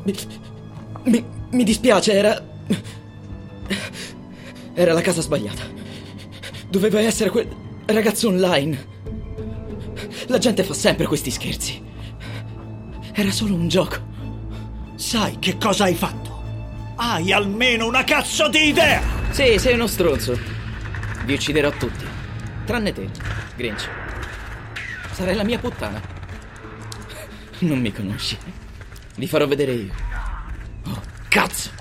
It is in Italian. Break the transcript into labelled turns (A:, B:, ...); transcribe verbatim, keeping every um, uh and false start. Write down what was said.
A: Mi, mi, mi dispiace, era... Era la casa sbagliata. Doveva essere quel ragazzo online. La gente fa sempre questi scherzi. Era solo un gioco.
B: Sai che cosa hai fatto? Hai almeno una cazzo di idea!
A: Sì, sei uno stronzo. Vi ucciderò tutti. Tranne te, Grinch. Sarai la mia puttana. Non mi conosci. Vi farò vedere io. Oh, cazzo!